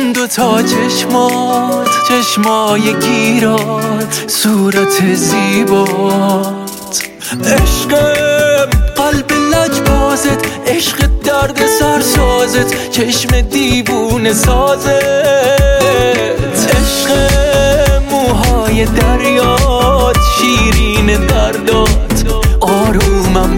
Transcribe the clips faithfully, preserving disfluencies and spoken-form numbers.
اون دوتا چشمات، چشمای گیرات، صورت زیبات، عشقم قلب لجبازت، عشق درد سرسازت، چشم دیوونه سازت، عشق موهای دریات، شیرین دردات، آرومم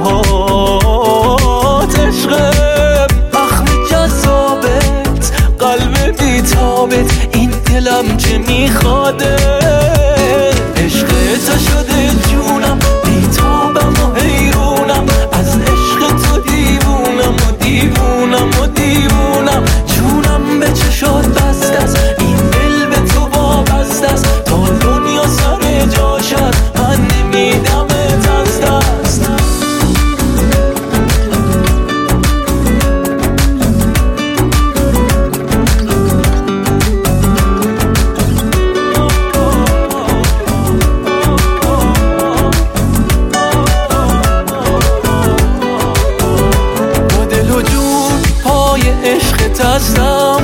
باهات، عشقم اخم جذابت، قلب بیتابت، این دلم چه میخواده، عشق تو شده جونم، بیتابم و حیرونم، از عشق تو دیوونم و دیوونم و دیوونم، جونم به چشات بسته است، این دل به تو وابسته است، تا دنیا سر جاش است، من نمیدمت از دست. عشقت هستم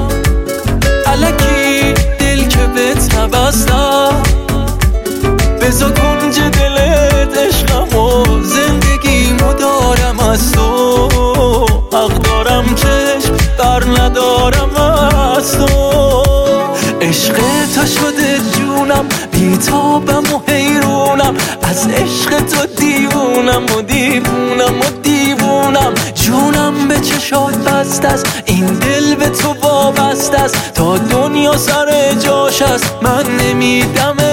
الکی دل که بهت نبستم، بزا کنج دلت عشقم و زندگیمو دارم از تو، حق دارم چشم بر ندارم از تو، عشق تو شده جونم، بیتابم و حیرونم، از عشق تو دیوونم و دیوونم و دیوونم، جونم به چشات بسته است، این دل به تو وابسته است، تا دنیا سر جاش است، من نمیدم